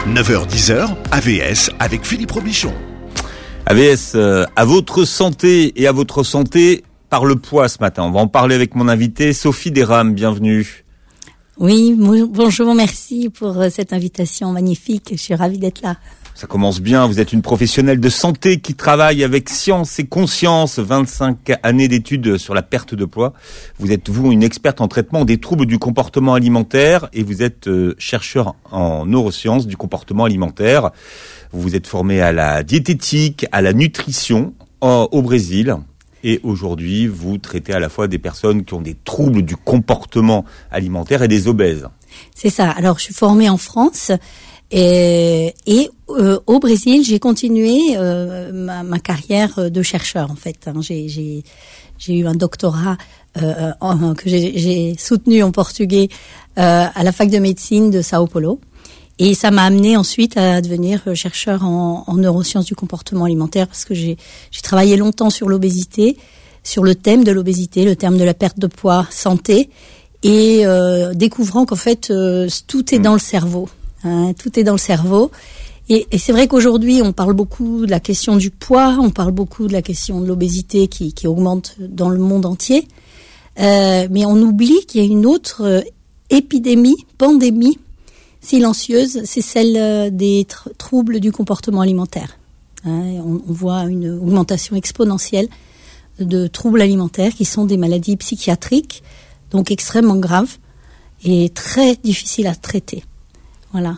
9h-10h, AVS avec Philippe Robichon. AVS, à votre santé et à votre santé par le poids ce matin. On va en parler avec mon invitée Sophie Desrames, bienvenue. Oui, bonjour, merci pour cette invitation magnifique, je suis ravie d'être là. Ça commence bien, vous êtes une professionnelle de santé qui travaille avec science et conscience, 25 années d'études sur la perte de poids. Vous êtes, une experte en traitement des troubles du comportement alimentaire et vous êtes chercheur en neurosciences du comportement alimentaire. Vous vous êtes formé à la diététique, à la nutrition au Brésil. Et aujourd'hui, vous traitez à la fois des personnes qui ont des troubles du comportement alimentaire et des obèses. C'est ça. Alors, je suis formée en France et au Brésil, j'ai continué ma carrière de chercheur, en fait. J'ai eu un doctorat que j'ai soutenu en portugais à la fac de médecine de Sao Paulo. Et ça m'a amené ensuite à devenir chercheur en neurosciences du comportement alimentaire parce que j'ai travaillé longtemps sur l'obésité, sur le thème de l'obésité, le thème de la perte de poids, santé, et découvrant qu'en fait tout est dans le cerveau, hein, tout est dans le cerveau. Et c'est vrai qu'aujourd'hui on parle beaucoup de la question du poids, on parle beaucoup de la question de l'obésité qui augmente dans le monde entier, mais on oublie qu'il y a une autre pandémie silencieuse, c'est celle des troubles du comportement alimentaire. On voit une augmentation exponentielle de troubles alimentaires qui sont des maladies psychiatriques, donc extrêmement graves et très difficiles à traiter. Voilà.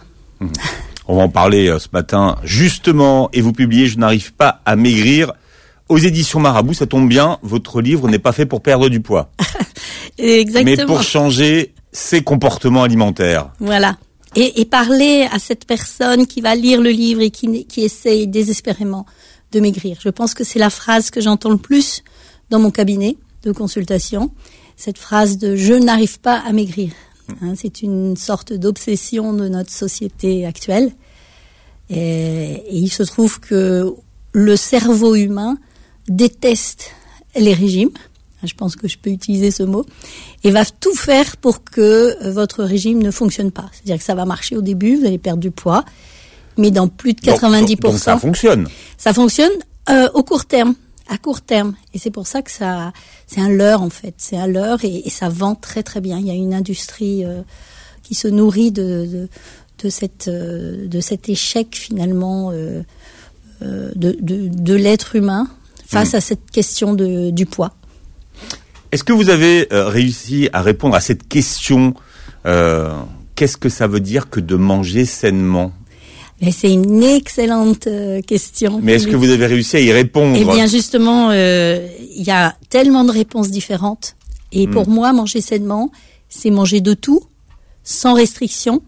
On va en parler ce matin justement, et vous publiez « Je n'arrive pas à maigrir » aux éditions Marabout. Ça tombe bien, votre livre n'est pas fait pour perdre du poids. Exactement. Mais pour changer ses comportements alimentaires. Voilà. Et parler à cette personne qui va lire le livre et qui essaye désespérément de maigrir. Je pense que c'est la phrase que j'entends le plus dans mon cabinet de consultation. Cette phrase de « je n'arrive pas à maigrir ». C'est une sorte d'obsession de notre société actuelle. Et il se trouve que le cerveau humain déteste les régimes. Je pense que je peux utiliser ce mot, et va tout faire pour que votre régime ne fonctionne pas. C'est-à-dire que ça va marcher au début, vous allez perdre du poids, mais dans plus de 90%... Donc ça fonctionne. Ça fonctionne au court terme, à court terme. Et c'est pour ça que c'est un leurre, en fait. C'est un leurre et ça vend très très bien. Il y a une industrie qui se nourrit de cet échec, finalement de l'être humain face à cette question du poids. Est-ce que vous avez réussi à répondre à cette question qu'est-ce que ça veut dire que de manger sainement ? Mais c'est une excellente question. Mais est-ce que vous avez réussi à y répondre ? Eh bien, justement, il y a tellement de réponses différentes. Et pour moi, manger sainement, c'est manger de tout, sans restriction,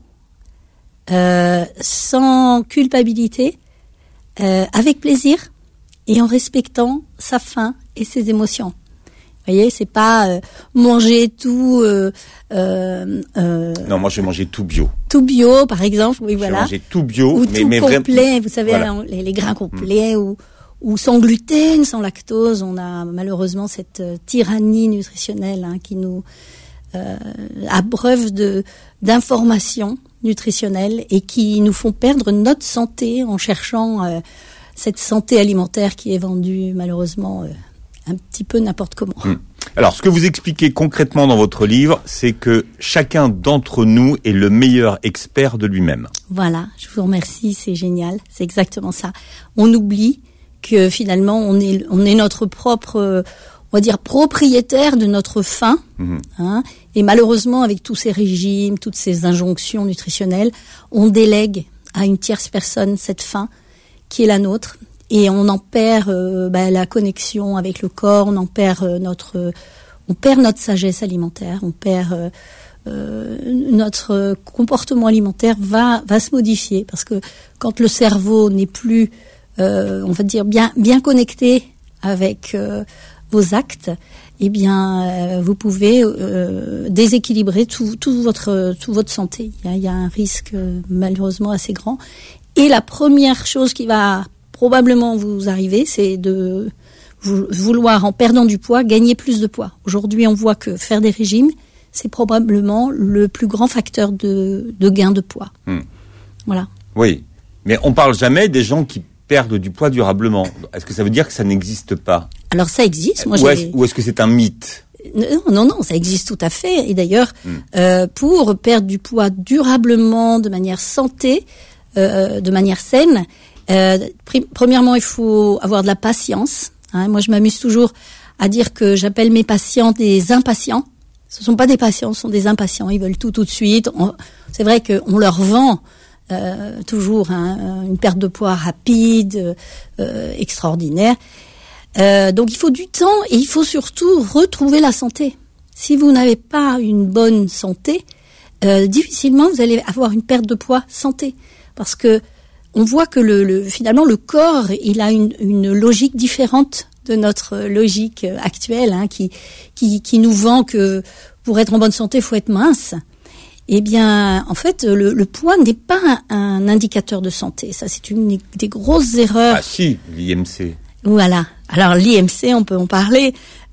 sans culpabilité, avec plaisir et en respectant sa faim et ses émotions. Vous voyez, c'est pas manger tout. Non, moi je vais manger tout bio. Tout bio, par exemple, oui, voilà. Je vais manger tout bio, ou tout complet. Vous savez, voilà. les grains complets ou sans gluten, sans lactose. On a malheureusement cette tyrannie nutritionnelle qui nous abreuve d'informations nutritionnelles et qui nous font perdre notre santé en cherchant cette santé alimentaire qui est vendue malheureusement. Un petit peu n'importe comment. Alors, ce que vous expliquez concrètement dans votre livre, c'est que chacun d'entre nous est le meilleur expert de lui-même. Voilà, je vous remercie, c'est génial, c'est exactement ça. On oublie que finalement, on est notre propre, on va dire, propriétaire de notre faim. Et malheureusement, avec tous ces régimes, toutes ces injonctions nutritionnelles, on délègue à une tierce personne cette faim qui est la nôtre. Et on en perd la connexion avec le corps, on perd notre sagesse alimentaire, on perd notre comportement alimentaire va se modifier parce que quand le cerveau n'est plus, on va dire bien connecté avec vos actes, eh bien vous pouvez déséquilibrer toute votre santé. Il y a un risque malheureusement assez grand. Et la première chose qui va probablement vous arriver, c'est de vouloir, en perdant du poids, gagner plus de poids. Aujourd'hui, on voit que faire des régimes, c'est probablement le plus grand facteur de gain de poids. Mmh. Voilà. Oui, mais on parle jamais des gens qui perdent du poids durablement. Est-ce que ça veut dire que ça n'existe pas? Alors ça existe. Moi, ou est-ce que c'est un mythe? Non, ça existe tout à fait. Et d'ailleurs, pour perdre du poids durablement, de manière santé, de manière saine, premièrement, il faut avoir de la patience. Moi, je m'amuse toujours à dire que j'appelle mes patients des impatients. Ce sont pas des patients, ce sont des impatients. Ils veulent tout de suite. C'est vrai qu'on leur vend toujours une perte de poids rapide, extraordinaire. Donc il faut du temps et il faut surtout retrouver la santé. Si vous n'avez pas une bonne santé, difficilement vous allez avoir une perte de poids santé, parce que on voit que finalement le corps il a une logique différente de notre logique actuelle, qui nous vend que pour être en bonne santé il faut être mince. Eh bien, en fait, le poids n'est pas un indicateur de santé. Ça, c'est une des grosses erreurs. Ah si, l'IMC. Voilà. Alors l'IMC, on peut en parler.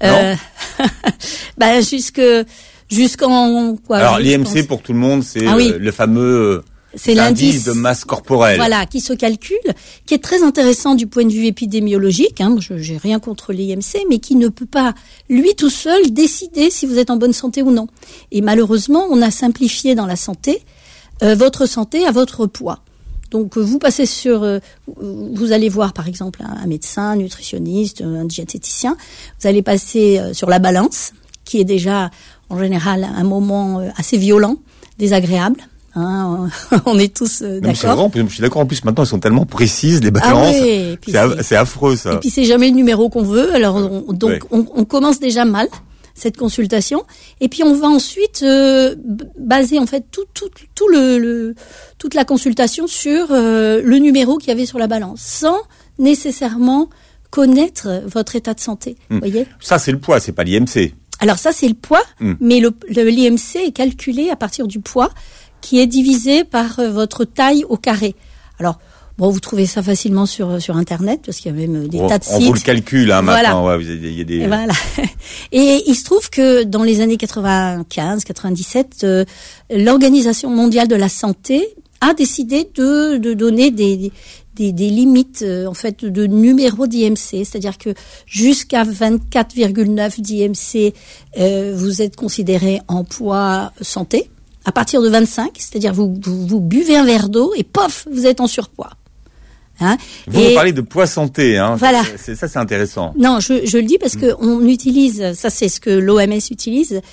Jusqu'en quoi? Alors l'IMC pour tout le monde, c'est le fameux l'indice de masse corporelle. Voilà, qui se calcule, qui est très intéressant du point de vue épidémiologique. Je j'ai rien contre l'IMC, mais qui ne peut pas, lui tout seul, décider si vous êtes en bonne santé ou non. Et malheureusement, on a simplifié dans la santé votre santé à votre poids. Donc vous passez vous allez voir par exemple un médecin, un nutritionniste, un diététicien. Vous allez passer sur la balance, qui est déjà en général un moment assez violent, désagréable. On est tous d'accord. Je suis d'accord. En plus, maintenant, elles sont tellement précises, les balances. Ah oui, c'est affreux, ça. Et puis, c'est jamais le numéro qu'on veut. Alors, on commence déjà mal cette consultation. Et puis, on va ensuite baser en fait toute la consultation sur le numéro qu'il y avait sur la balance, sans nécessairement connaître votre état de santé. Vous voyez ? Ça, c'est le poids, c'est pas l'IMC. Alors ça, c'est le poids, mais l'IMC est calculé à partir du poids qui est divisé par votre taille au carré. Alors, vous trouvez ça facilement sur Internet, parce qu'il y a même des tas de sites. On vous le calcule, maintenant. Voilà. Ouais, il y a des... Et voilà. Et il se trouve que dans les années 95, 97, l'Organisation mondiale de la santé a décidé de donner des limites, en fait, de numéro d'IMC. C'est-à-dire que jusqu'à 24,9 d'IMC, vous êtes considéré en poids santé. À partir de 25, c'est-à-dire vous buvez un verre d'eau et pof, vous êtes en surpoids. Vous parlez de poids santé, Voilà. C'est intéressant. Non, je le dis parce que on utilise, ça c'est ce que l'OMS utilise,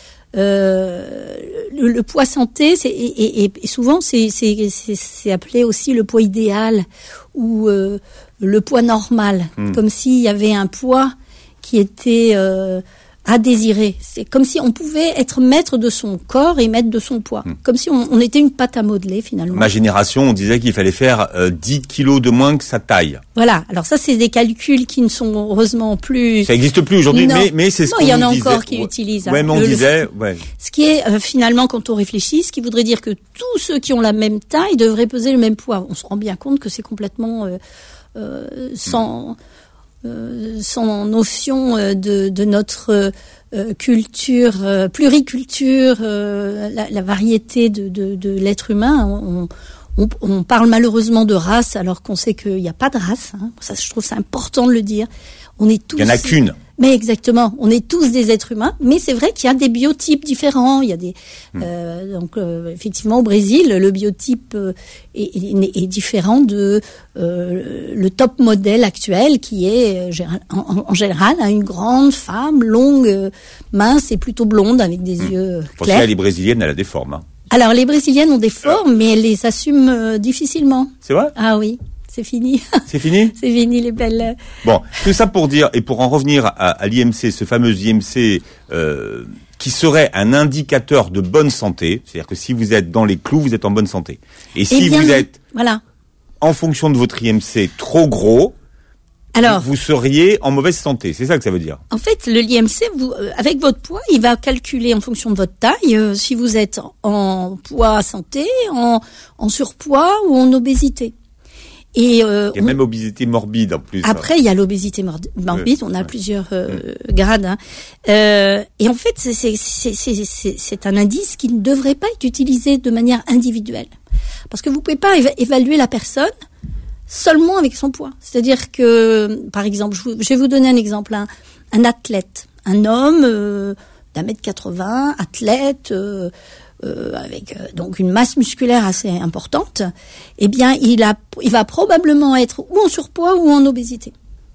le poids santé, et souvent c'est appelé aussi le poids idéal ou le poids normal, comme s'il y avait un poids qui était à désirer. C'est comme si on pouvait être maître de son corps et maître de son poids. Comme si on était une pâte à modeler, finalement. Ma génération, on disait qu'il fallait faire 10 kilos de moins que sa taille. Voilà. Alors ça, c'est des calculs qui ne sont heureusement plus... Ça n'existe plus aujourd'hui, mais c'est ce qu'on nous disait. Non, il y en a encore qui utilisent. Ouais, mais on disait... Ouais. Ce qui est, finalement, quand on réfléchit, ce qui voudrait dire que tous ceux qui ont la même taille devraient peser le même poids. On se rend bien compte que c'est complètement sans notion de notre culture, pluriculture, la variété de l'être humain. On parle malheureusement de race alors qu'on sait qu'il n'y a pas de race. Ça, je trouve c'est important de le dire. On est tous. Il n'y en a qu'une. Mais exactement, on est tous des êtres humains, mais c'est vrai qu'il y a des biotypes différents. Il y a des effectivement au Brésil, le biotype est différent de le top modèle actuel qui est en général une grande femme longue, mince et plutôt blonde avec des yeux clairs. Les Brésiliennes, elle a des formes. Alors les Brésiliennes ont des formes, mais elles les assument difficilement. C'est vrai ? Ah oui. C'est fini. C'est fini ? C'est fini les belles. Bon, tout ça pour dire, et pour en revenir à l'IMC, ce fameux IMC qui serait un indicateur de bonne santé, c'est-à-dire que si vous êtes dans les clous, vous êtes en bonne santé. Et si vous êtes, en fonction de votre IMC, trop gros, alors, vous seriez en mauvaise santé. C'est ça que ça veut dire. En fait, le l'IMC, avec votre poids, il va calculer en fonction de votre taille si vous êtes en poids santé, en surpoids ou en obésité. Et il y a même obésité morbide en plus. Après, il y a l'obésité morbide. On a plusieurs grades. Et en fait, c'est un indice qui ne devrait pas être utilisé de manière individuelle. Parce que vous pouvez pas évaluer la personne seulement avec son poids. C'est-à-dire que, par exemple, je vais vous donner un exemple, un athlète, un homme d'1m80, athlète, avec donc une masse musculaire assez importante, eh bien, il va probablement être ou en surpoids ou en obésité.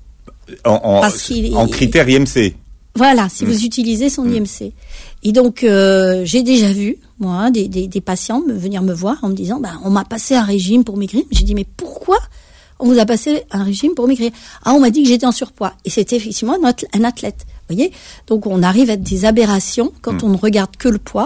En critère IMC. Voilà, si vous utilisez son IMC. Et donc, j'ai déjà vu, moi, des patients venir me voir en me disant, on m'a passé un régime pour maigrir. J'ai dit, mais pourquoi on vous a passé un régime pour maigrir? Ah, on m'a dit que j'étais en surpoids. Et c'était effectivement un athlète. Vous voyez? Donc, on arrive à des aberrations quand on ne regarde que le poids.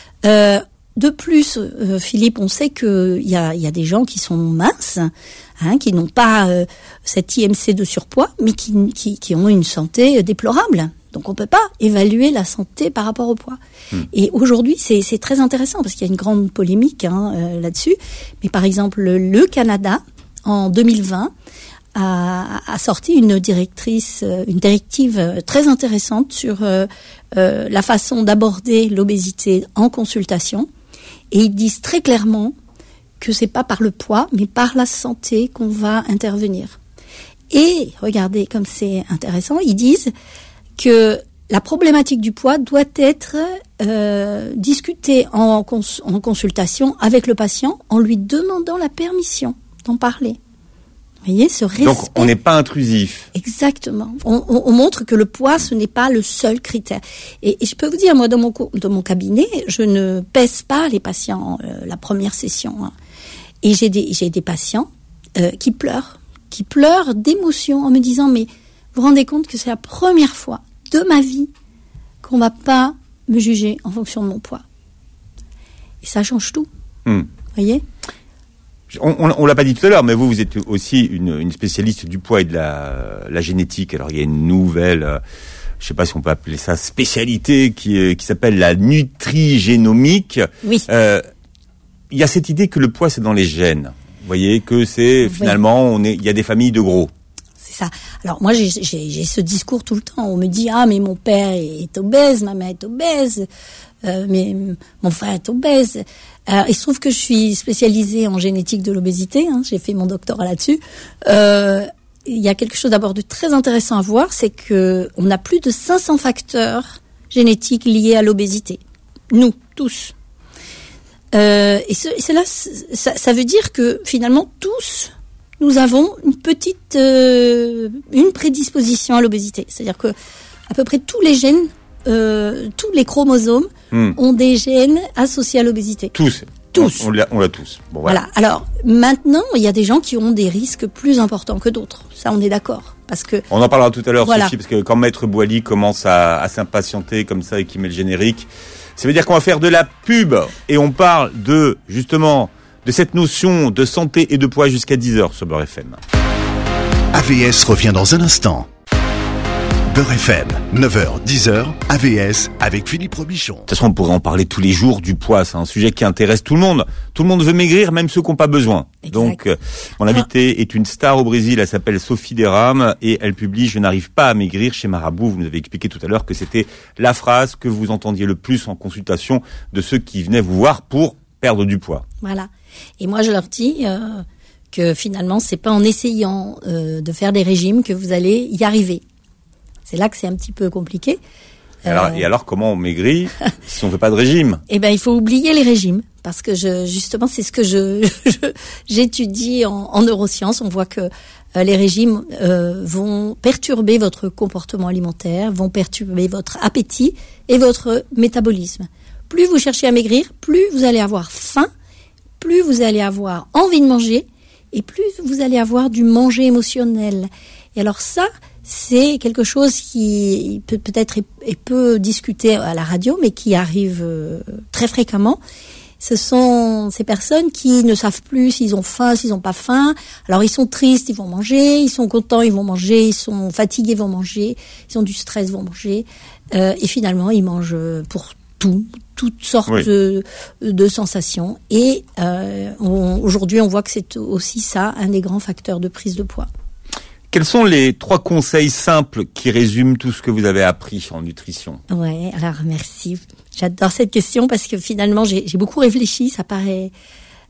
De plus, Philippe, on sait qu'il y a des gens qui sont minces, qui n'ont pas cet IMC de surpoids, mais qui ont une santé déplorable. Donc on peut pas évaluer la santé par rapport au poids. Et aujourd'hui, c'est très intéressant parce qu'il y a une grande polémique là-dessus. Mais par exemple, le Canada, en 2020, a sorti une directive très intéressante sur la façon d'aborder l'obésité en consultation. Et ils disent très clairement que c'est pas par le poids, mais par la santé qu'on va intervenir. Et regardez comme c'est intéressant, ils disent que la problématique du poids doit être discutée en consultation avec le patient en lui demandant la permission d'en parler. Vous voyez, ce respect. Donc, on n'est pas intrusif. Exactement. On montre que le poids, ce n'est pas le seul critère. Et je peux vous dire, moi, dans mon cabinet, je ne pèse pas les patients la première session. Et j'ai des patients qui pleurent d'émotion en me disant, mais vous vous rendez compte que c'est la première fois de ma vie qu'on va pas me juger en fonction de mon poids. Et ça change tout. Vous voyez ? On l'a pas dit tout à l'heure, mais vous êtes aussi une spécialiste du poids et de la génétique. Alors il y a une nouvelle, je sais pas si on peut appeler ça spécialité, qui s'appelle la nutrigénomique. Oui. Il y a cette idée que le poids c'est dans les gènes. Vous voyez que c'est finalement il y a des familles de gros. C'est ça. Alors moi j'ai ce discours tout le temps. On me dit mais mon père est obèse, ma mère est obèse, mais mon frère est obèse. Il se trouve que je suis spécialisée en génétique de l'obésité. J'ai fait mon doctorat là-dessus. Il y a quelque chose d'abord de très intéressant à voir, c'est que on a plus de 500 facteurs génétiques liés à l'obésité. Nous tous. Et cela, ça veut dire que finalement tous nous avons une petite une prédisposition à l'obésité. C'est-à-dire que à peu près tous les gènes, tous les chromosomes ont des gènes associés à l'obésité. Tous. On l'a tous. Bon, voilà. Alors maintenant, il y a des gens qui ont des risques plus importants que d'autres. Ça, on est d'accord. Parce que on en parlera tout à l'heure, Sophie, parce que quand Maître Boily commence à s'impatienter comme ça et qu'il met le générique, ça veut dire qu'on va faire de la pub et on parle justement de cette notion de santé et de poids jusqu'à 10h sur Beurre FM. AVS revient dans un instant. Beurre FM, 9h, 10h, AVS avec Philippe Robichon. De toute façon, on pourrait en parler tous les jours du poids. C'est un sujet qui intéresse tout le monde. Tout le monde veut maigrir, même ceux qui n'ont pas besoin. Exact. Donc, mon invitée est une star au Brésil. Elle s'appelle Sophie Deram et elle publie « Je n'arrive pas à maigrir » chez Marabout. Vous nous avez expliqué tout à l'heure que c'était la phrase que vous entendiez le plus en consultation de ceux qui venaient vous voir pour perdre du poids. Voilà. Et moi, je leur dis que finalement, c'est pas en essayant de faire des régimes que vous allez y arriver. C'est là que c'est un petit peu compliqué. Et alors, comment on maigrit si on fait pas de régime? Eh ben, il faut oublier les régimes. Parce que justement, c'est ce que j'étudie en neurosciences. On voit que les régimes vont perturber votre comportement alimentaire, vont perturber votre appétit et votre métabolisme. Plus vous cherchez à maigrir, plus vous allez avoir faim, plus vous allez avoir envie de manger et plus vous allez avoir du manger émotionnel. Et alors ça, c'est quelque chose qui peut-être est peu discuté à la radio, mais qui arrive très fréquemment. Ce sont ces personnes qui ne savent plus s'ils ont faim, s'ils n'ont pas faim. Alors ils sont tristes, ils vont manger, ils sont contents, ils vont manger, ils sont fatigués, ils vont manger, ils ont du stress, ils vont manger. Et finalement, ils mangent pour toutes sortes de sensations. Et aujourd'hui, on voit que c'est aussi ça, un des grands facteurs de prise de poids. Quels sont les 3 conseils simples qui résument tout ce que vous avez appris en nutrition? Ouais, alors merci. J'adore cette question parce que finalement j'ai beaucoup réfléchi. Ça paraît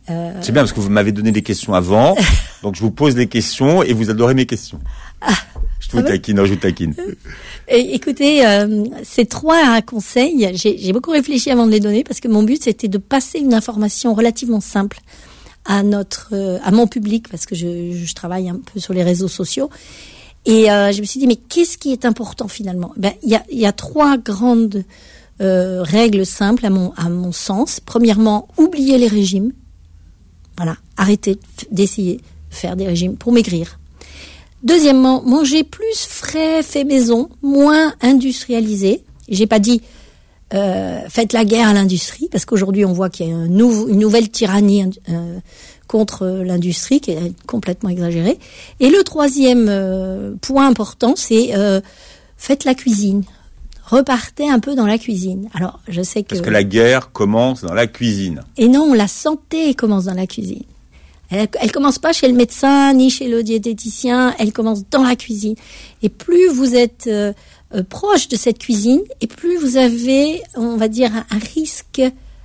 C'est bien parce que vous m'avez donné des questions avant, donc je vous pose les questions et vous adorez mes questions. Je vous taquine. Écoutez, ces 3 conseils, j'ai beaucoup réfléchi avant de les donner parce que mon but c'était de passer une information relativement simple à mon public parce que je travaille un peu sur les réseaux sociaux et je me suis dit mais qu'est-ce qui est important finalement ? Il y a 3 grandes règles simples à mon sens. Premièrement, oubliez les régimes. Voilà, arrêtez d'essayer de faire des régimes pour maigrir. Deuxièmement, manger plus frais, fait maison, moins industrialisé. J'ai pas dit faites la guerre à l'industrie, parce qu'aujourd'hui on voit qu'il y a une nouvelle tyrannie contre l'industrie qui est complètement exagérée. Et le 3e point important, c'est faites la cuisine. Repartez un peu dans la cuisine. Alors, je sais que... Parce que la guerre commence dans la cuisine. Et non, la santé commence dans la cuisine. Elle commence pas chez le médecin, ni chez le diététicien, elle commence dans la cuisine. Et plus vous êtes proche de cette cuisine, et plus vous avez, on va dire, un risque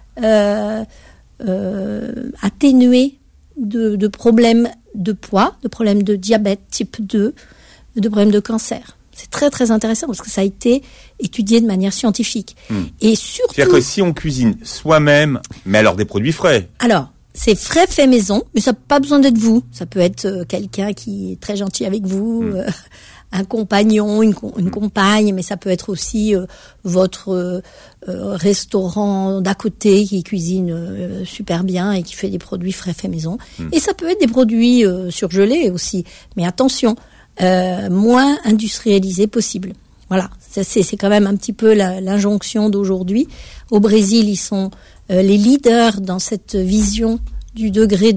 atténué de problèmes de poids, de problèmes de diabète type 2, de problèmes de cancer. C'est très très intéressant parce que ça a été étudié de manière scientifique. Et surtout... C'est-à-dire que si on cuisine soi-même, mais alors des produits frais. Alors, c'est frais fait maison, mais ça n'a pas besoin d'être vous. Ça peut être quelqu'un qui est très gentil avec vous, un compagnon, une compagne, mais ça peut être aussi votre restaurant d'à côté qui cuisine super bien et qui fait des produits frais fait maison. Et ça peut être des produits surgelés aussi. Mais attention, moins industrialisé possible. Voilà, c'est quand même un petit peu l'injonction d'aujourd'hui. Au Brésil, ils sont les leaders dans cette vision du degré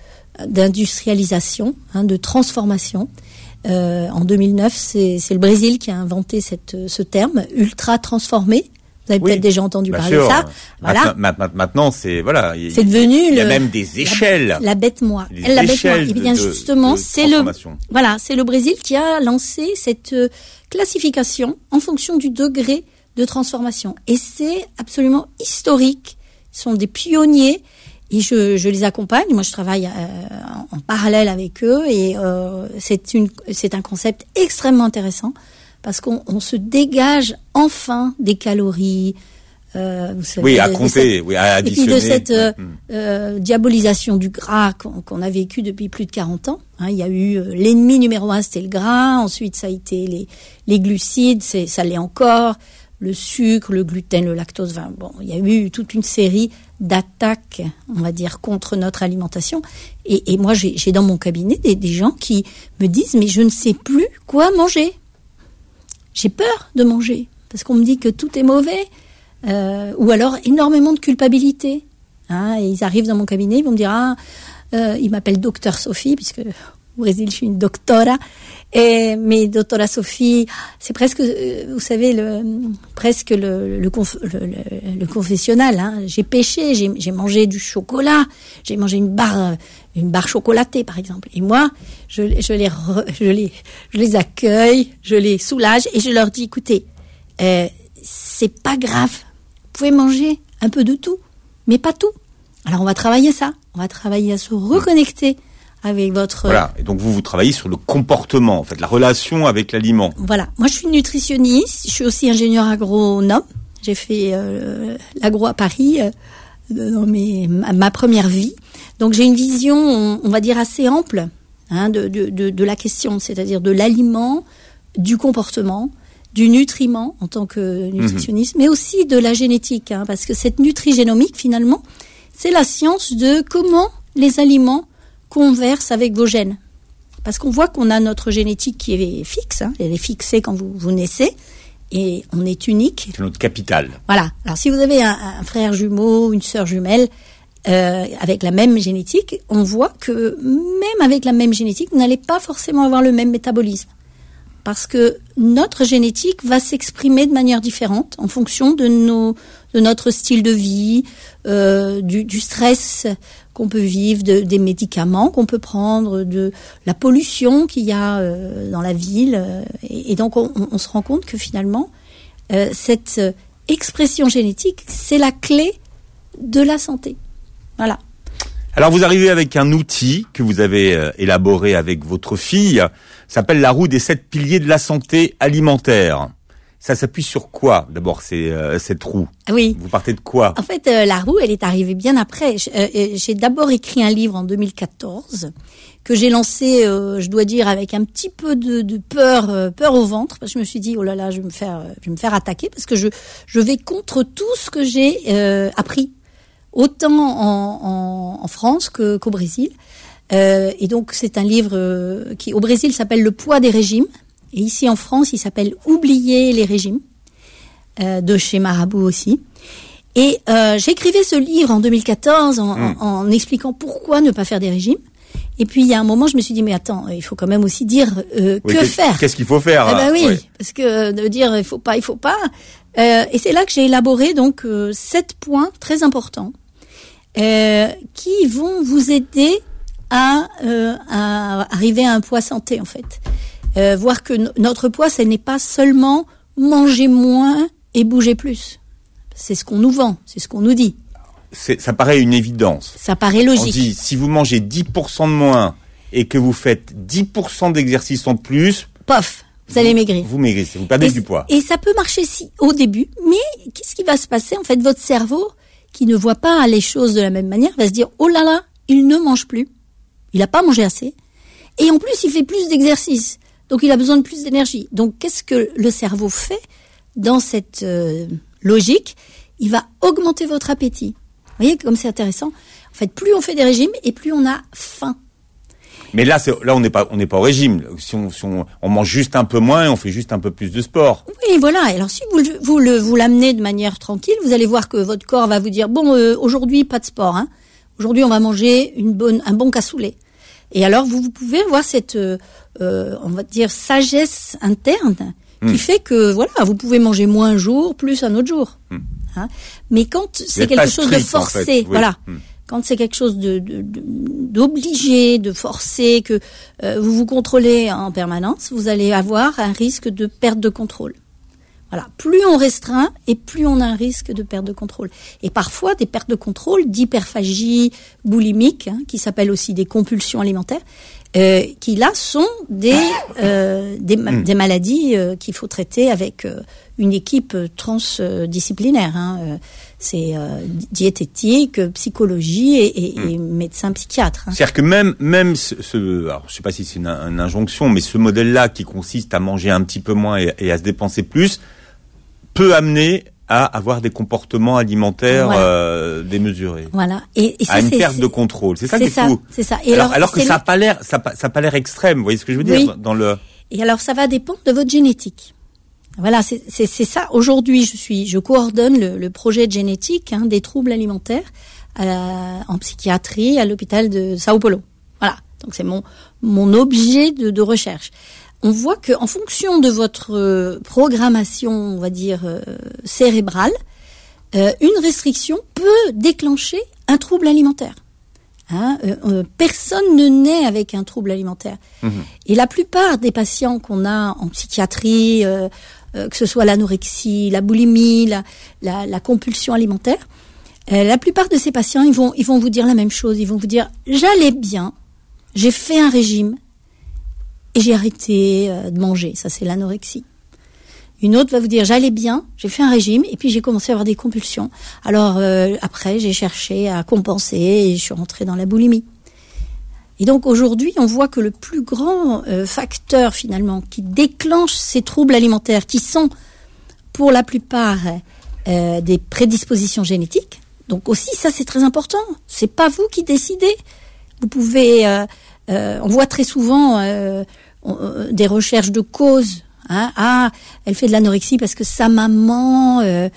d'industrialisation, de transformation. En 2009, c'est le Brésil qui a inventé ce terme, ultra transformé. Vous avez peut-être déjà entendu parler de ça. Voilà. Maintenant, c'est devenu il y a même des échelles. La bête noire. La bête noire. Et bien justement, c'est le Brésil qui a lancé cette classification en fonction du degré de transformation. Et c'est absolument historique. Ils sont des pionniers et je les accompagne. Moi, je travaille en parallèle avec eux et c'est un concept extrêmement intéressant. Parce qu'on se dégage enfin des calories, vous savez, à compter, à additionner. Et puis de cette diabolisation du gras qu'on a vécu depuis plus de 40 ans. Il y a eu l'ennemi numéro 1, c'était le gras. Ensuite, ça a été les glucides, ça l'est encore. Le sucre, le gluten, le lactose. Il y a eu toute une série d'attaques, on va dire, contre notre alimentation. Et moi, j'ai dans mon cabinet des gens qui me disent, mais je ne sais plus quoi manger. J'ai peur de manger, parce qu'on me dit que tout est mauvais, ou alors énormément de culpabilité. Et ils arrivent dans mon cabinet, ils vont me dire, ils m'appellent Docteur Sophie, puisque au Brésil, je suis une doctora, mais Doctora Sophie, c'est presque, vous savez, le confessionnal. J'ai péché, j'ai mangé du chocolat, j'ai mangé une barre chocolatée, par exemple. Et moi, je les accueille, je les soulage et je leur dis, écoutez, c'est pas grave. Vous pouvez manger un peu de tout, mais pas tout. Alors, on va travailler ça. On va travailler à se reconnecter avec votre... Voilà. Et donc, vous travaillez sur le comportement, en fait, la relation avec l'aliment. Voilà. Moi, je suis nutritionniste. Je suis aussi ingénieur agronome. J'ai fait l'agro à Paris dans ma première vie. Donc, j'ai une vision, on va dire, assez ample de la question, c'est-à-dire de l'aliment, du comportement, du nutriment en tant que nutritionniste, mais aussi de la génétique, parce que cette nutrigénomique, finalement, c'est la science de comment les aliments conversent avec vos gènes. Parce qu'on voit qu'on a notre génétique qui est fixe, elle est fixée quand vous naissez, et on est unique. C'est notre capital. Voilà. Alors, si vous avez un frère jumeau, une sœur jumelle, avec la même génétique, on voit que même avec la même génétique, vous n'allez pas forcément avoir le même métabolisme. Parce que notre génétique va s'exprimer de manière différente en fonction de notre style de vie, du stress qu'on peut vivre, des médicaments qu'on peut prendre, de la pollution qu'il y a dans la ville. Et donc, on se rend compte que finalement, cette expression génétique, c'est la clé de la santé. Voilà. Alors vous arrivez avec un outil que vous avez élaboré avec votre fille, ça s'appelle la roue des 7 piliers de la santé alimentaire. Ça s'appuie sur quoi d'abord cette roue? Oui. Vous partez de quoi? En fait, la roue, elle est arrivée bien après. J'ai d'abord écrit un livre en 2014 que j'ai lancé, je dois dire, avec un petit peu de peur au ventre, parce que je me suis dit oh là là, je vais me faire attaquer parce que je vais contre tout ce que j'ai appris, autant en France qu'au Brésil. Et donc c'est un livre qui au Brésil s'appelle Le poids des régimes. Et ici en France, il s'appelle Oublier les régimes, de chez Marabout aussi. Et j'écrivais ce livre en 2014 en expliquant pourquoi ne pas faire des régimes. Et puis il y a un moment, je me suis dit mais attends, il faut quand même aussi dire que faire. Qu'est-ce qu'il faut faire? Eh ben oui, parce que de dire il faut pas. Et c'est là que j'ai élaboré donc 7 points très importants qui vont vous aider à arriver à un poids santé en fait. Voir que notre poids, ce n'est pas seulement manger moins et bouger plus. C'est ce qu'on nous vend, c'est ce qu'on nous dit. Ça paraît une évidence. Ça paraît logique. On dit, si vous mangez 10% de moins et que vous faites 10% d'exercice en plus... Pof, vous allez maigrir. Vous maigrissez, vous perdez du poids. Et ça peut marcher au début, mais qu'est-ce qui va se passer? En fait, votre cerveau, qui ne voit pas les choses de la même manière, va se dire, oh là là, il ne mange plus. Il n'a pas mangé assez. Et en plus, il fait plus d'exercice. Donc, il a besoin de plus d'énergie. Donc, qu'est-ce que le cerveau fait dans cette logique? Il va augmenter votre appétit. Vous voyez comme c'est intéressant. En fait, plus on fait des régimes et plus on a faim. Mais là, on n'est pas au régime. Si on mange juste un peu moins et on fait juste un peu plus de sport. Oui, voilà. Alors, si vous l'amenez de manière tranquille, vous allez voir que votre corps va vous dire bon, aujourd'hui pas de sport. Hein. Aujourd'hui, on va manger un bon cassoulet. Et alors, vous pouvez avoir cette, on va dire, sagesse interne qui fait que, voilà, vous pouvez manger moins un jour, plus un autre jour. Hein. Mais quand c'est quelque chose de forcé, en fait. Oui. Voilà, quand c'est quelque chose d'obligé, de forcé, que vous vous contrôlez en permanence, vous allez avoir un risque de perte de contrôle. Voilà, plus on restreint et plus on a un risque de perte de contrôle. Et parfois des pertes de contrôle d'hyperphagie boulimique, hein, qui s'appellent aussi des compulsions alimentaires, qui là sont des maladies qu'il faut traiter avec une équipe transdisciplinaire. Hein. C'est diététique, psychologie et médecin psychiatre. Hein. C'est-à-dire que même alors je sais pas si c'est une injonction, mais ce modèle-là qui consiste à manger un petit peu moins et à se dépenser plus, peut amener à avoir des comportements alimentaires démesurés. Voilà. Et ça, à une perte de contrôle. C'est ça qui est fou. C'est ça. Et alors que ça a pas l'air extrême. Vous voyez ce que je veux dire dans le. Et alors ça va dépendre de votre génétique. Voilà, c'est ça. Aujourd'hui, je coordonne le projet de génétique des troubles alimentaires en psychiatrie à l'hôpital de Sao Paulo. Voilà. Donc c'est mon objet de recherche. On voit que en fonction de votre programmation, on va dire cérébrale, une restriction peut déclencher un trouble alimentaire. Hein, personne ne naît avec un trouble alimentaire. Et la plupart des patients qu'on a en psychiatrie, que ce soit l'anorexie, la boulimie, la compulsion alimentaire, la plupart de ces patients, ils vont vous dire la même chose. Ils vont vous dire « j'allais bien, j'ai fait un régime, et j'ai arrêté de manger », ça c'est l'anorexie. Une autre va vous dire, j'allais bien, j'ai fait un régime, et puis j'ai commencé à avoir des compulsions. Alors après, j'ai cherché à compenser, et je suis rentrée dans la boulimie. Et donc aujourd'hui, on voit que le plus grand facteur finalement qui déclenche ces troubles alimentaires, qui sont pour la plupart des prédispositions génétiques, donc aussi ça c'est très important, c'est pas vous qui décidez. Vous pouvez, on voit très souvent des recherches de causes. Hein, elle fait de l'anorexie parce que sa maman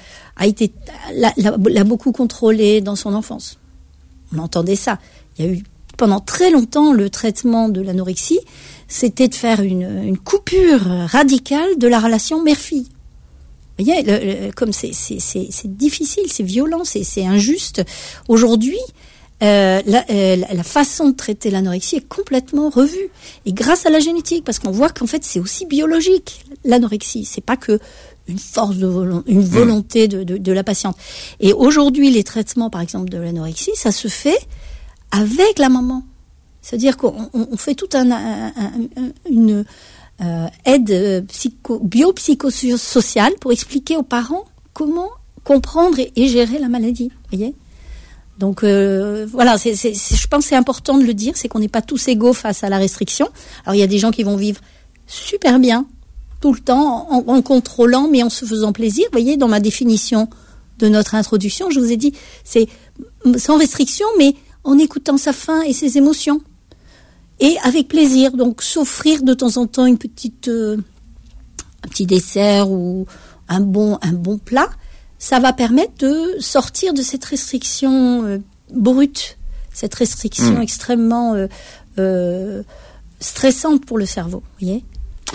l'a beaucoup contrôlée dans son enfance. On entendait ça. Il y a eu pendant très longtemps le traitement de l'anorexie, c'était de faire une coupure radicale de la relation mère-fille. Vous voyez, comme c'est difficile, c'est violent, c'est injuste. Aujourd'hui, la façon de traiter l'anorexie est complètement revue. Et grâce à la génétique, parce qu'on voit qu'en fait, c'est aussi biologique, l'anorexie. C'est pas que une force une volonté de la patiente. Et aujourd'hui, les traitements, par exemple, de l'anorexie, ça se fait avec la maman. C'est-à-dire qu'on fait toute une aide biopsychosociale pour expliquer aux parents comment comprendre et gérer la maladie. Voyez ? Donc voilà, je pense que c'est important de le dire, c'est qu'on n'est pas tous égaux face à la restriction. Alors il y a des gens qui vont vivre super bien tout le temps en contrôlant mais en se faisant plaisir. Vous voyez, dans ma définition de notre introduction, je vous ai dit, c'est sans restriction mais en écoutant sa faim et ses émotions. Et avec plaisir, donc s'offrir de temps en temps un petit dessert ou un bon plat, ça va permettre de sortir de cette restriction brute, cette restriction extrêmement stressante pour le cerveau. Vous voyez ?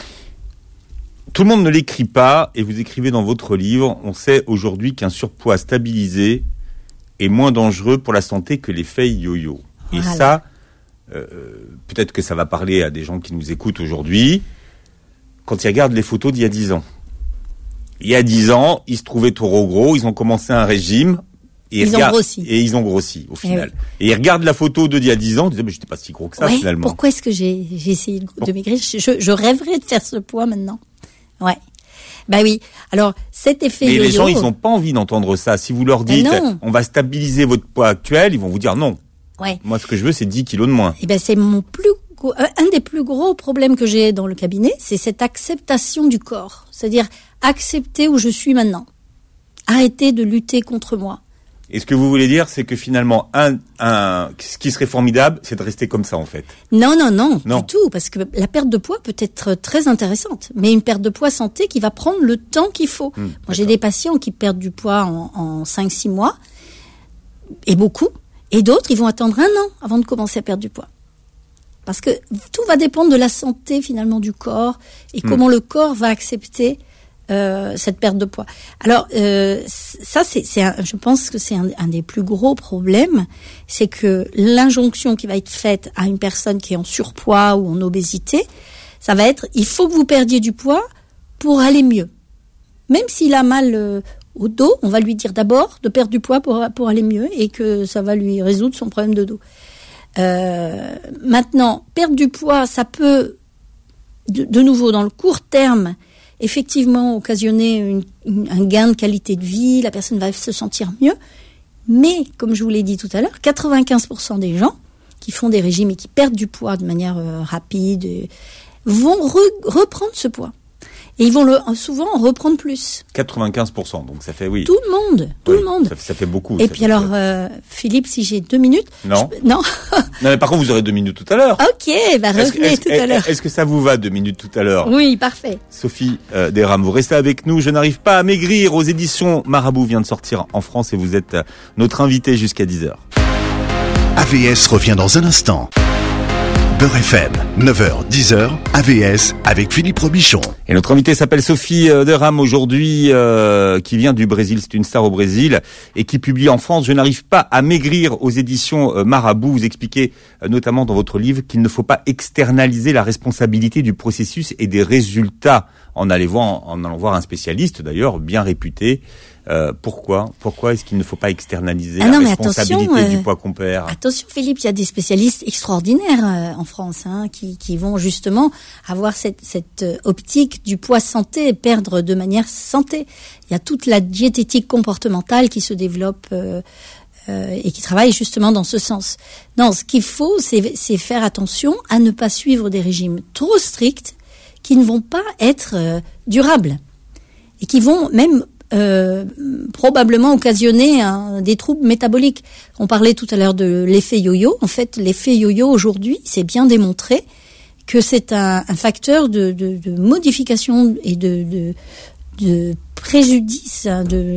Tout le monde ne l'écrit pas, et vous écrivez dans votre livre, on sait aujourd'hui qu'un surpoids stabilisé est moins dangereux pour la santé que l'effet yo-yo. Voilà. Et ça, peut-être que ça va parler à des gens qui nous écoutent aujourd'hui, quand ils regardent les photos d'il y a 10 ans. Il y a 10 ans, ils se trouvaient trop gros, ils ont commencé un régime, et ils ont grossi au final. Et ils regardent la photo d'il y a 10 ans, ils disent mais j'étais pas si gros que ça finalement. Pourquoi est-ce que j'ai essayé de maigrir ? Je rêverais de faire ce poids maintenant. Ouais. Bah oui. Alors, cet effet yo-yo... Mais les gens, ils n'ont pas envie d'entendre ça. Si vous leur dites, on va stabiliser votre poids actuel, ils vont vous dire non. Ouais. Moi, ce que je veux, c'est 10 kilos de moins. Et ben, c'est un des plus gros problèmes que j'ai dans le cabinet, c'est cette acceptation du corps. C'est-à-dire, accepter où je suis maintenant. Arrêter de lutter contre moi. Et ce que vous voulez dire, c'est que finalement, ce qui serait formidable, c'est de rester comme ça, en fait. Non, du tout, parce que la perte de poids peut être très intéressante, mais une perte de poids santé qui va prendre le temps qu'il faut. Moi, j'ai des patients qui perdent du poids en 5-6 mois, et beaucoup, et d'autres, ils vont attendre 1 an avant de commencer à perdre du poids. Parce que tout va dépendre de la santé, finalement, du corps, et comment le corps va accepter cette perte de poids. Alors ça, je pense que c'est un des plus gros problèmes, c'est que l'injonction qui va être faite à une personne qui est en surpoids ou en obésité, ça va être il faut que vous perdiez du poids pour aller mieux. Même s'il a mal au dos, on va lui dire d'abord de perdre du poids pour aller mieux et que ça va lui résoudre son problème de dos. Maintenant, perdre du poids, ça peut de nouveau dans le court terme effectivement occasionner un gain de qualité de vie, la personne va se sentir mieux, mais comme je vous l'ai dit tout à l'heure, 95% des gens qui font des régimes et qui perdent du poids de manière rapide vont reprendre ce poids. Et ils vont souvent en reprendre plus. 95%, donc ça fait oui. Tout le monde. Ça fait beaucoup. Et puis alors, Philippe, si j'ai 2 minutes... Non. Non, mais par contre, vous aurez 2 minutes tout à l'heure. Ok, revenez tout à l'heure. Est-ce que ça vous va 2 minutes tout à l'heure ? Oui, parfait. Sophie Desram, vous restez avec nous. Je n'arrive pas à maigrir aux éditions Marabout vient de sortir en France et vous êtes notre invité jusqu'à 10h. AVS revient dans un instant. Beurre FM, 9h, 10h, AVS avec Philippe Robichon. Et notre invitée s'appelle Sophie Desram aujourd'hui, qui vient du Brésil, c'est une star au Brésil, et qui publie en France « Je n'arrive pas à maigrir » aux éditions Marabout. Vous expliquez notamment dans votre livre qu'il ne faut pas externaliser la responsabilité du processus et des résultats en allant voir un spécialiste d'ailleurs, bien réputé. Pourquoi est-ce qu'il ne faut pas externaliser la responsabilité du poids qu'on perd ? Attention Philippe, il y a des spécialistes extraordinaires en France qui vont justement avoir cette optique du poids santé et perdre de manière santé. Il y a toute la diététique comportementale qui se développe et qui travaille justement dans ce sens. Non, ce qu'il faut, c'est faire attention à ne pas suivre des régimes trop stricts qui ne vont pas être durables et qui vont même probablement occasionner des troubles métaboliques. On parlait tout à l'heure de l'effet yo-yo. En fait, l'effet yo-yo aujourd'hui, c'est bien démontré que c'est un facteur de modification et de préjudice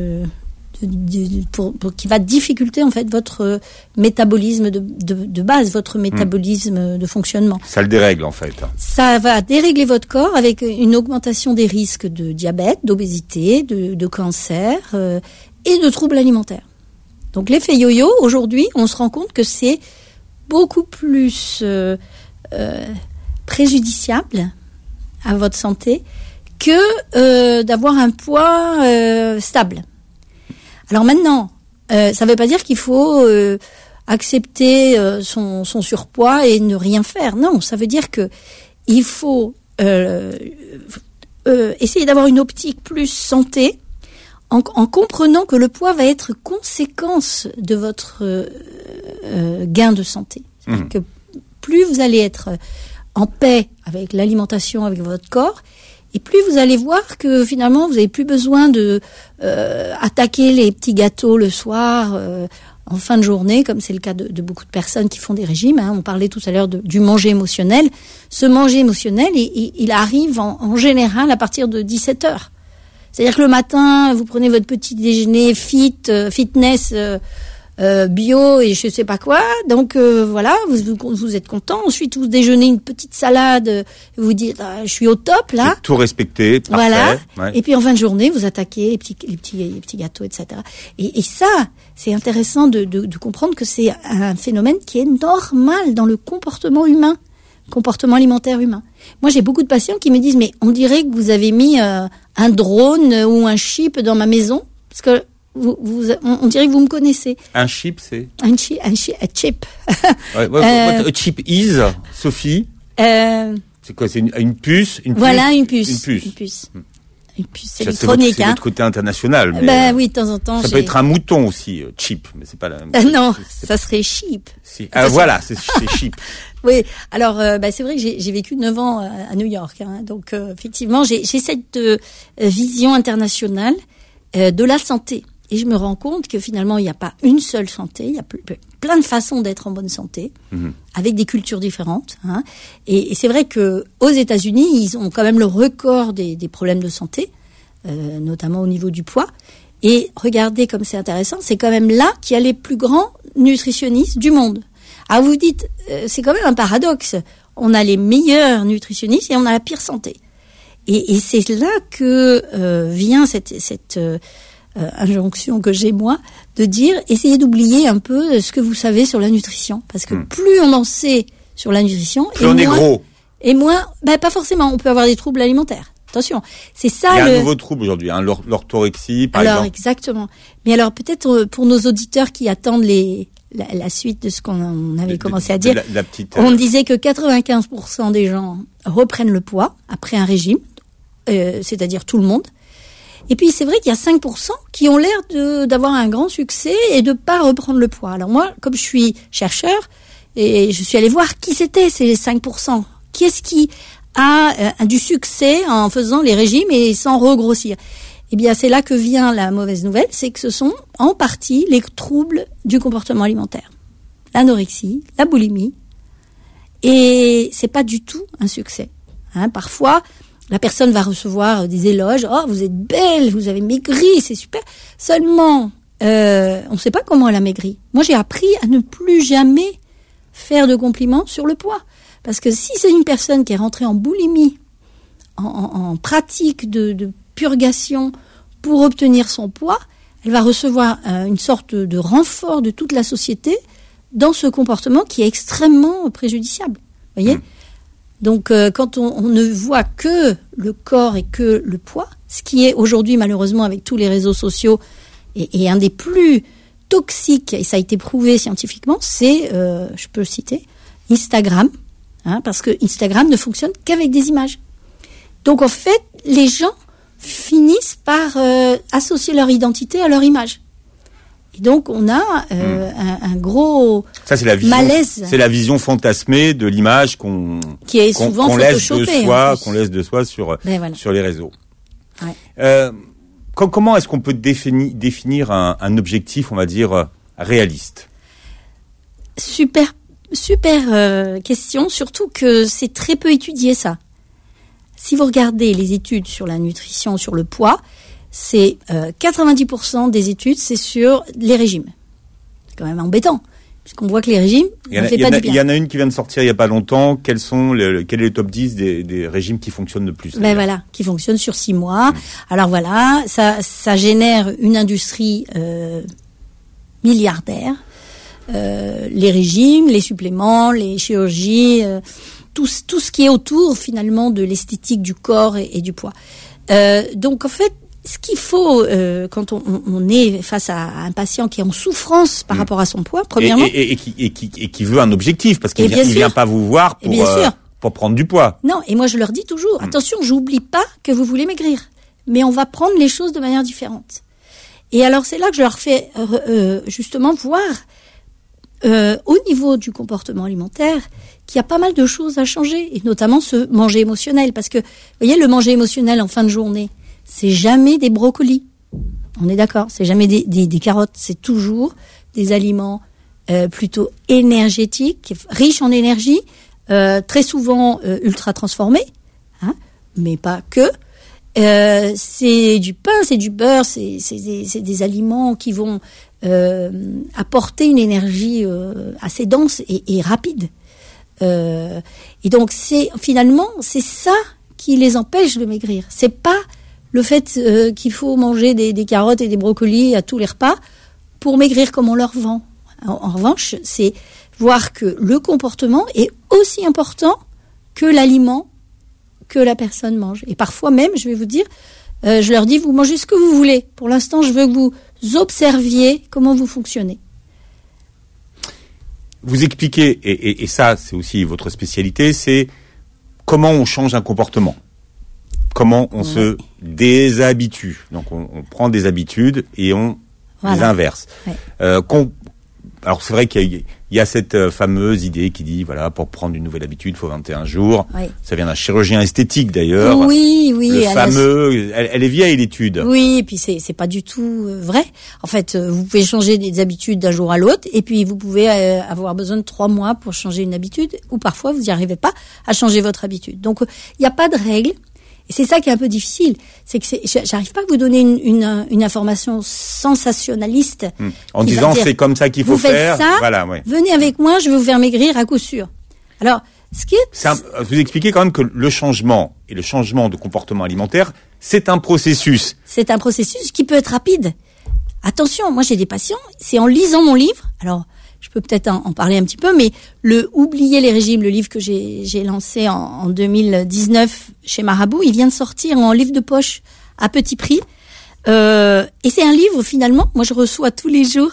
qui va difficulter en fait votre métabolisme de base, votre métabolisme de fonctionnement. Ça le dérègle en fait. Ça va dérégler votre corps avec une augmentation des risques de diabète, d'obésité, de cancer et de troubles alimentaires. Donc l'effet yo-yo, aujourd'hui, on se rend compte que c'est beaucoup plus préjudiciable à votre santé que d'avoir un poids stable. Alors maintenant, ça ne veut pas dire qu'il faut accepter son surpoids et ne rien faire. Non, ça veut dire que il faut essayer d'avoir une optique plus santé, en comprenant que le poids va être conséquence de votre gain de santé. C'est-à-dire que plus vous allez être en paix avec l'alimentation, avec votre corps, et plus vous allez voir que finalement vous n'avez plus besoin de attaquer les petits gâteaux le soir en fin de journée, comme c'est le cas de beaucoup de personnes qui font des régimes. On parlait tout à l'heure du manger émotionnel. Ce manger émotionnel, il arrive en général à partir de 17h. C'est-à-dire que le matin, vous prenez votre petit déjeuner fitness bio et je sais pas quoi. Donc voilà, vous êtes content. Ensuite, vous déjeunez une petite salade. Vous dites, je suis au top là. Tout respecté, parfait. Voilà. Ouais. Et puis en fin de journée, vous attaquez les petits gâteaux, etc. Et ça, c'est intéressant de comprendre que c'est un phénomène qui est normal dans le comportement humain, comportement alimentaire humain. Moi, j'ai beaucoup de patients qui me disent, mais on dirait que vous avez mis un drone ou un chip dans ma maison, parce que on dirait que vous me connaissez. Un chip, c'est un chip. What a chip is, Sophie? C'est quoi? C'est une puce, Voilà, une puce. Une puce électronique. C'est votre côté international. Mais oui, de temps en temps. Ça peut être un mouton aussi, chip, mais c'est pas la même. Non, ça serait sheep. Si. Voilà, c'est sheep. Oui, alors c'est vrai que j'ai vécu 9 ans à New York, donc effectivement j'ai cette vision internationale de la santé, et je me rends compte que finalement il n'y a pas une seule santé, il y a plein de façons d'être en bonne santé, avec des cultures différentes, et c'est vrai que aux États-Unis ils ont quand même le record des problèmes de santé, notamment au niveau du poids. Et regardez comme c'est intéressant, c'est quand même là qu'il y a les plus grands nutritionnistes du monde. Alors vous dites, c'est quand même un paradoxe. On a les meilleurs nutritionnistes et on a la pire santé. Et c'est là que vient cette injonction que j'ai moi de dire, essayez d'oublier un peu ce que vous savez sur la nutrition, parce que plus on en sait sur la nutrition, plus on est gros. Et moins, pas forcément. On peut avoir des troubles alimentaires. Attention, c'est ça. Il y a un nouveau trouble aujourd'hui, l'orthorexie, par exemple. Alors exactement. Mais alors peut-être pour nos auditeurs qui attendent la suite de ce qu'on avait commencé à dire, on disait que 95% des gens reprennent le poids après un régime, c'est-à-dire tout le monde. Et puis c'est vrai qu'il y a 5% qui ont l'air d'avoir un grand succès et de pas reprendre le poids. Alors moi, comme je suis chercheur, et je suis allée voir qui c'était ces 5%. Qui est-ce qui a du succès en faisant les régimes et sans regrossir? Eh bien, c'est là que vient la mauvaise nouvelle, c'est que ce sont en partie les troubles du comportement alimentaire. L'anorexie, la boulimie. Et c'est pas du tout un succès. Parfois, la personne va recevoir des éloges. Oh, vous êtes belle, vous avez maigri, c'est super. Seulement, on ne sait pas comment elle a maigri. Moi, j'ai appris à ne plus jamais faire de compliments sur le poids. Parce que si c'est une personne qui est rentrée en boulimie, en pratique de purgation pour obtenir son poids, elle va recevoir une sorte de renfort de toute la société dans ce comportement qui est extrêmement préjudiciable. Vous voyez ? Donc, quand on ne voit que le corps et que le poids, ce qui est aujourd'hui, malheureusement, avec tous les réseaux sociaux, et un des plus toxiques, et ça a été prouvé scientifiquement, c'est, je peux le citer, Instagram, parce que Instagram ne fonctionne qu'avec des images. Donc, en fait, les gens finissent par associer leur identité à leur image. Et donc, on a un gros malaise. C'est la vision fantasmée de l'image qu'on laisse de soi sur les réseaux. Ouais. Comment est-ce qu'on peut définir un objectif, on va dire, réaliste? Super question, surtout que c'est très peu étudié, ça. Si vous regardez les études sur la nutrition, sur le poids, c'est 90% des études, c'est sur les régimes. C'est quand même embêtant, puisqu'on voit que les régimes, ça fait pas du bien. Il y en a une qui vient de sortir il n'y a pas longtemps. Quel est le top 10 des régimes qui fonctionnent le plus? Voilà, qui fonctionnent sur 6 mois. Alors voilà, ça génère une industrie milliardaire. Les régimes, les suppléments, les chirurgies, tout ce qui est autour finalement de l'esthétique du corps et du poids. Donc en fait, ce qu'il faut quand on est face à un patient qui est en souffrance par rapport à son poids, premièrement, et qui veut un objectif, parce qu'il vient pas vous voir pour prendre du poids. Non, et moi je leur dis toujours, attention, j'oublie pas que vous voulez maigrir, mais on va prendre les choses de manière différente. Et alors c'est là que je leur fais justement voir au niveau du comportement alimentaire qu'il y a pas mal de choses à changer, et notamment ce manger émotionnel, parce que vous voyez, le manger émotionnel en fin de journée, c'est jamais des brocolis, on est d'accord, c'est jamais des carottes, c'est toujours des aliments plutôt énergétiques, riches en énergie, très souvent ultra transformés, hein, mais pas que. C'est du pain, c'est du beurre, c'est des aliments qui vont apporter une énergie assez dense et rapide. Et donc finalement c'est ça qui les empêche de maigrir. C'est pas le fait qu'il faut manger des carottes et des brocolis à tous les repas pour maigrir comme on leur vend. En revanche, c'est voir que le comportement est aussi important que l'aliment que la personne mange. Et parfois même, je vais vous dire, je leur dis, vous mangez ce que vous voulez. Pour l'instant, je veux que vous observiez comment vous fonctionnez. Vous expliquez, et ça, c'est aussi votre spécialité, c'est comment on change un comportement. Comment on se déshabitue. Donc, on prend des habitudes et on les inverse. Ouais. Alors, c'est vrai qu'il y a cette fameuse idée qui dit, voilà, pour prendre une nouvelle habitude, il faut 21 jours. Oui. Ça vient d'un chirurgien esthétique, d'ailleurs. Oui. Le fameux, elle est vieille, l'étude. Oui, et puis c'est pas du tout vrai. En fait, vous pouvez changer des habitudes d'un jour à l'autre, et puis vous pouvez avoir besoin de 3 mois pour changer une habitude, ou parfois vous n'y arrivez pas à changer votre habitude. Donc, il n'y a pas de règle. Et c'est ça qui est un peu difficile, c'est que j'arrive pas à vous donner une information sensationnaliste. En disant dire, c'est comme ça qu'il faut faire. Ça, voilà, ouais. Venez avec moi, je vais vous faire maigrir à coup sûr. Alors, ce qui est... vous expliquez quand même que le changement de comportement alimentaire, c'est un processus. C'est un processus qui peut être rapide. Attention, moi j'ai des patients, c'est en lisant mon livre, alors je peux peut-être en parler un petit peu, mais le Oublier les régimes, le livre que j'ai lancé en 2019 chez Marabout, il vient de sortir en livre de poche à petit prix. Et c'est un livre finalement, moi je reçois tous les jours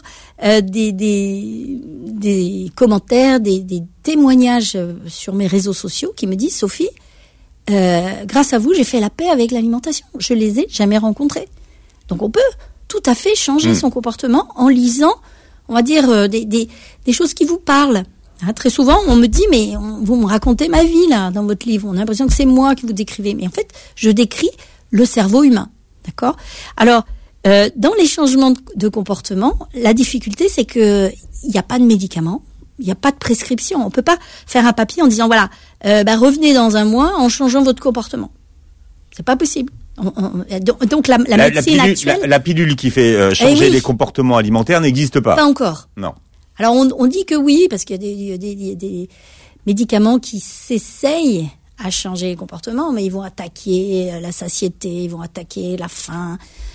des commentaires, des témoignages sur mes réseaux sociaux qui me disent, Sophie, grâce à vous, j'ai fait la paix avec l'alimentation. Je les ai jamais rencontrés. Donc on peut tout à fait changer son comportement en lisant, on va dire, des choses qui vous parlent. Hein, très souvent, on me dit, mais vous me racontez ma vie, là, dans votre livre. On a l'impression que c'est moi qui vous décrivez. Mais en fait, je décris le cerveau humain. D'accord ? Alors, dans les changements de comportement, la difficulté, c'est que il n'y a pas de médicaments, il n'y a pas de prescription. On peut pas faire un papier en disant, voilà, revenez dans un mois en changeant votre comportement. C'est pas possible. Donc la médecine actuelle... La pilule qui fait changer les comportements alimentaires n'existe pas. Pas encore. Non. Alors on dit que oui, parce qu'il y a des médicaments qui s'essayent à changer les comportements, mais ils vont attaquer la satiété, ils vont attaquer la faim,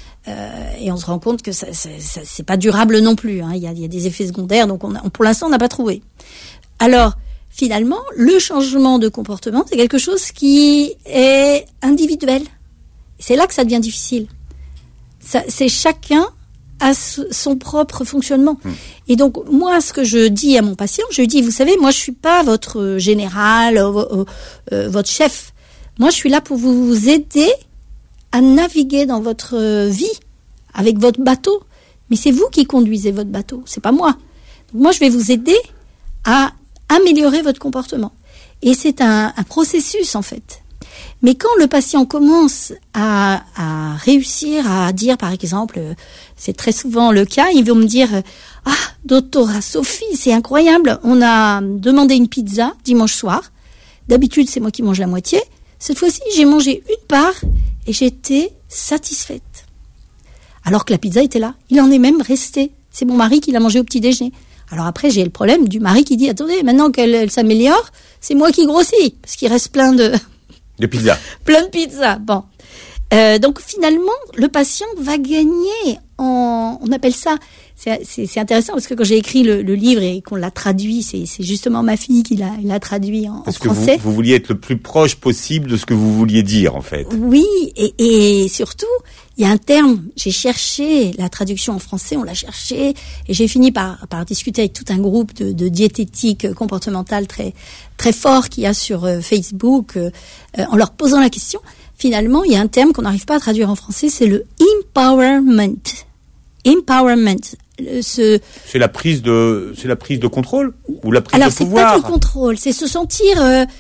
et on se rend compte que ça c'est pas durable non plus. Hein. Il y a des effets secondaires, donc pour l'instant on n'a pas trouvé. Alors finalement, le changement de comportement, c'est quelque chose qui est individuel. C'est là que ça devient difficile. C'est chacun a son propre fonctionnement. Et donc, moi, ce que je dis à mon patient, je lui dis, vous savez, moi, je suis pas votre général, votre chef. Moi, je suis là pour vous aider à naviguer dans votre vie, avec votre bateau. Mais c'est vous qui conduisez votre bateau, c'est pas moi. Donc, moi, je vais vous aider à améliorer votre comportement. Et c'est un processus, en fait. Mais quand le patient commence à réussir à dire, par exemple, c'est très souvent le cas, ils vont me dire, ah, doctora Sophie, c'est incroyable, on a demandé une pizza dimanche soir. D'habitude, c'est moi qui mange la moitié. Cette fois-ci, j'ai mangé une part et j'étais satisfaite. Alors que la pizza était là. Il en est même resté. C'est mon mari qui l'a mangé au petit déjeuner. Alors après, j'ai le problème du mari qui dit, attendez, maintenant qu'elle s'améliore, c'est moi qui grossis, parce qu'il reste plein de pizza. Plein de pizza. Bon. Donc finalement, le patient va gagner on appelle ça, c'est intéressant parce que quand j'ai écrit le livre et qu'on l'a traduit, c'est justement ma fille qui l'a traduit en parce français. Parce que vous vouliez être le plus proche possible de ce que vous vouliez dire, en fait. Oui, et surtout, il y a un terme, j'ai cherché la traduction en français, on l'a cherché, et j'ai fini par discuter avec tout un groupe de diététique comportementale très, très fort qu'il y a sur Facebook, en leur posant la question. Finalement, il y a un terme qu'on n'arrive pas à traduire en français, c'est le empowerment. Empowerment. C'est la prise de contrôle ou la prise de pouvoir. Alors c'est pas du contrôle, c'est se sentir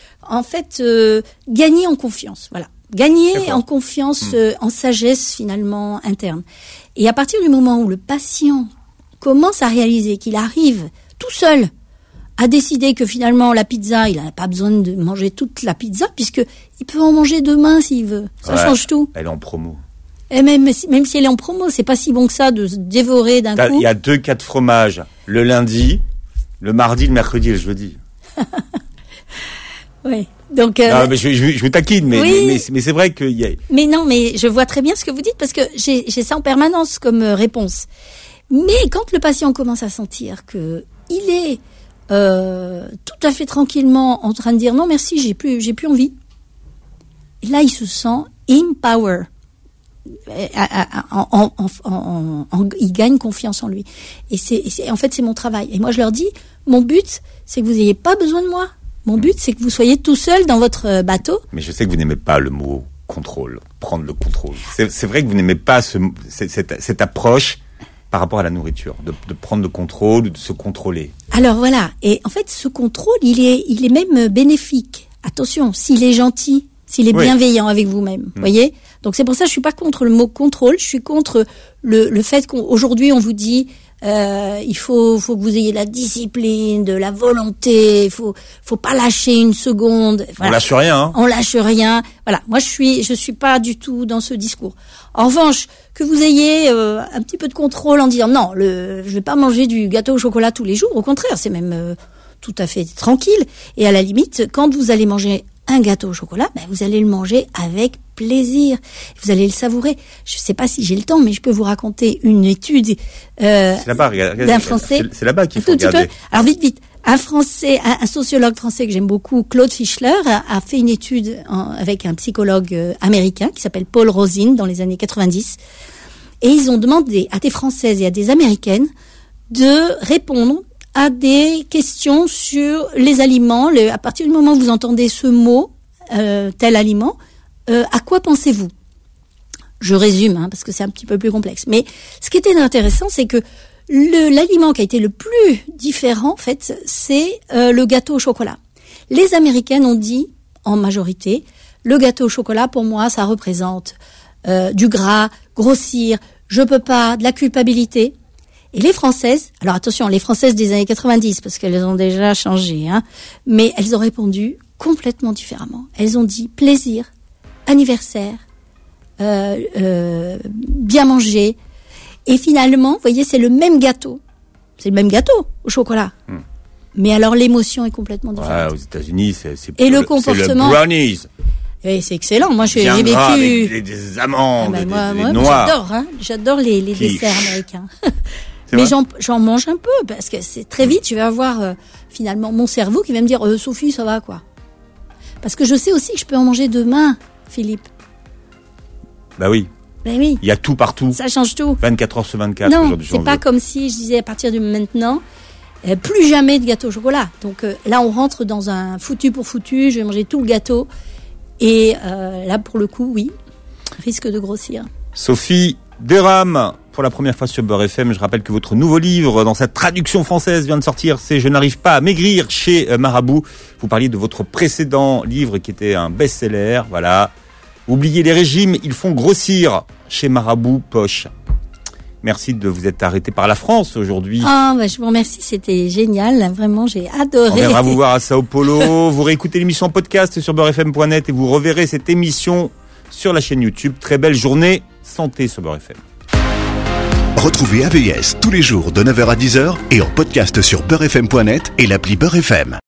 gagner en confiance. Voilà, gagner en confiance, en sagesse finalement interne. Et à partir du moment où le patient commence à réaliser qu'il arrive tout seul à décider que finalement la pizza, il n'a pas besoin de manger toute la pizza puisque il peut en manger demain s'il veut. Ça change tout. Elle est en promo. Et même si elle est en promo, c'est pas si bon que ça de se dévorer d'un coup. Il y a 2 cas de fromage, le lundi, le mardi, le mercredi et le jeudi. Oui. Donc non, mais je vous taquine, mais c'est vrai qu'il y a. Mais non, mais je vois très bien ce que vous dites parce que j'ai ça en permanence comme réponse. Mais quand le patient commence à sentir que il est tout à fait tranquillement en train de dire non merci, j'ai plus envie. Et là, il se sent empower. Il gagne confiance en lui. Et en fait, c'est mon travail. Et moi, je leur dis, mon but, c'est que vous n'ayez pas besoin de moi. Mon but, c'est que vous soyez tout seul dans votre bateau. Mais je sais que vous n'aimez pas le mot contrôle, prendre le contrôle. C'est vrai que vous n'aimez pas cette approche par rapport à la nourriture, de prendre le contrôle, de se contrôler. Alors voilà. Et en fait, ce contrôle, il est même bénéfique. Attention, s'il est gentil, s'il est bienveillant avec vous-même, voyez. Donc c'est pour ça que je suis pas contre le mot contrôle, je suis contre le fait qu'aujourd'hui on vous dit il faut que vous ayez la discipline, de la volonté, il faut pas lâcher une seconde. Voilà. On lâche rien. Hein. On lâche rien. Voilà, moi je suis pas du tout dans ce discours. En revanche, que vous ayez un petit peu de contrôle en disant non, je vais pas manger du gâteau au chocolat tous les jours, au contraire, c'est même tout à fait tranquille. Et à la limite, quand vous allez manger un gâteau au chocolat, vous allez le manger avec plaisir. Vous allez le savourer. Je ne sais pas si j'ai le temps, mais je peux vous raconter une étude c'est là-bas, regardez, d'un Français. C'est là-bas qu'il faut regarder. Alors vite. Un sociologue français que j'aime beaucoup, Claude Fischler, a fait une étude avec un psychologue américain qui s'appelle Paul Rozin dans les années 90. Et ils ont demandé à des Françaises et à des Américaines de répondre à des questions sur les aliments. À partir du moment où vous entendez ce mot, tel aliment, à quoi pensez-vous ? Je résume, parce que c'est un petit peu plus complexe. Mais ce qui était intéressant, c'est que l'aliment qui a été le plus différent, en fait, c'est le gâteau au chocolat. Les Américaines ont dit, en majorité, le gâteau au chocolat, pour moi, ça représente du gras, grossir, je peux pas, de la culpabilité. Et les Françaises, alors attention, les Françaises des années 90, parce qu'elles ont déjà changé, mais elles ont répondu complètement différemment. Elles ont dit plaisir, anniversaire, bien manger. Et finalement, vous voyez, c'est le même gâteau. C'est le même gâteau au chocolat. Mais alors l'émotion est complètement différente. Aux États-Unis, c'est le comportement. C'est le brownies. Et c'est excellent. Moi, j'ai vécu avec des amandes, des noix. J'adore les desserts américains. Mais j'en mange un peu parce que c'est très vite. Je vais avoir finalement mon cerveau qui va me dire Sophie, ça va quoi. Parce que je sais aussi que je peux en manger demain, Philippe. Bah oui. Il y a tout partout. Ça change tout. 24 heures sur 24. Non, c'est pas comme si je disais à partir de maintenant, plus jamais de gâteau au chocolat. Donc là, on rentre dans un foutu pour foutu. Je vais manger tout le gâteau. Et là, pour le coup, oui, risque de grossir. Sophie Derame, pour la première fois sur Beurre FM, je rappelle que votre nouveau livre, dans sa traduction française, vient de sortir, c'est « Je n'arrive pas à maigrir » chez Marabout. Vous parliez de votre précédent livre qui était un best-seller, voilà. Oubliez les régimes, ils font grossir chez Marabout Poche. Merci de vous être arrêté par la France aujourd'hui. Je vous remercie, c'était génial, vraiment j'ai adoré. On viendra vous voir à Sao Paulo, vous réécoutez l'émission en podcast sur beurrefm.net et vous reverrez cette émission sur la chaîne YouTube. Très belle journée, santé sur Beurre FM. Retrouvez AVS tous les jours de 9h à 10h et en podcast sur beurrefm.net et l'appli Beurre FM.